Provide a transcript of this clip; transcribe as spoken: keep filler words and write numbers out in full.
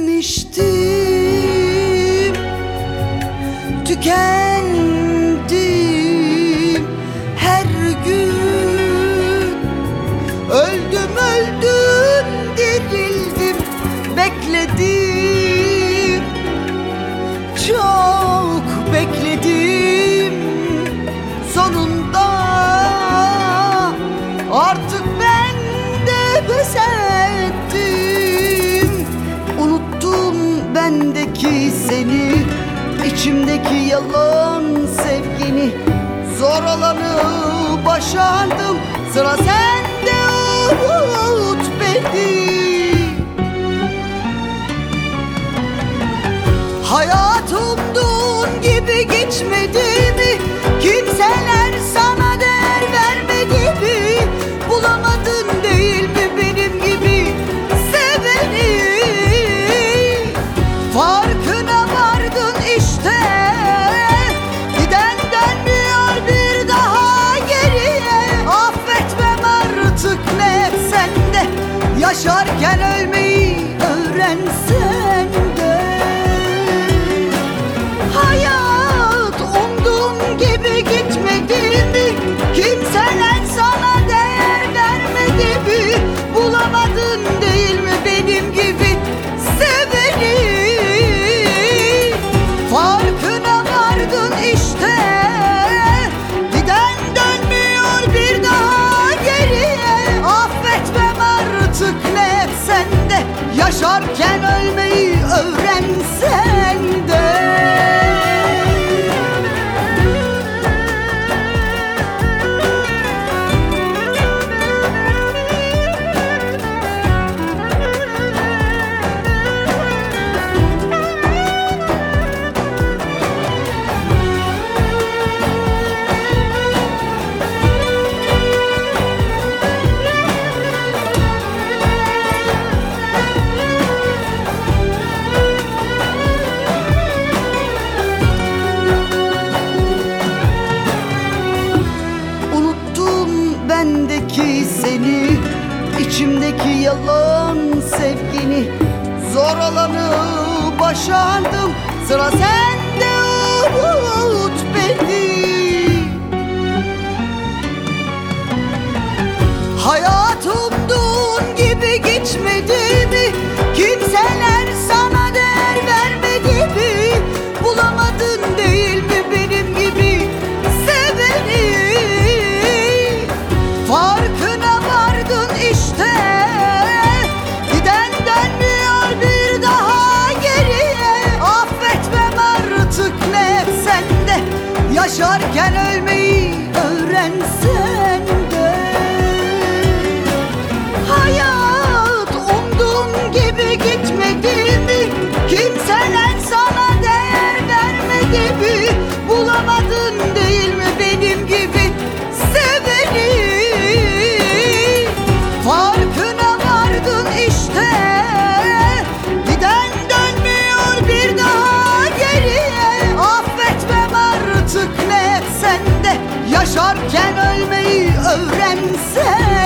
yedim içtim, tükendim her gün. Öldüm öldüm dirildim, bekledim, çok bekledim. Sonunda artık ben de pes ettim. Unuttum bendeki seni, içimdeki yalan sevgini. Zor olanı başardım, sıra sende, unut beni. Hayat umduğun gibi geçmedi mi? Kimseler sana değer vermedi mi? Bulamadın değil mi benim gibi seveni? Farkına vardın işte, giden dönmüyor bir daha geriye. Affetmem artık ne etsen de, yaşarken ölmeyi öğrensen de. Hayat umduğum gibi gitmedi mi? Kimseler sana değer vermedi mi? Bulamadın değil mi benim gibi seveni? Farkına vardın işte, giden dönmüyor bir daha geriye. Affetmem artık ne etsen de, yaşarken ölmeyi öğrensen de. Bendeki seni, içimdeki yalan sevgini. Zor olanı başardım, sıra sende, unut beni. Hayat umduğun gibi geçmedi mi? Kimseler sana değer vermedi mi? Bulamadın değil mi benim gibi seveni? Farkına vardın işte, giden dönmüyor bir daha geriye. Affetmem artık ne etsen de, yaşarken ölmeyi öğrensen de. Hayat umduğum gibi gitmedi mi? Kimseler sana değer vermedi mi? Bulamadın değil mi benim gibi seveni? Farkına vardın işte, giden dönmüyor bir daha geriye. Affetmem artık ne etsen de, yaşarken ölmeyi öğrensen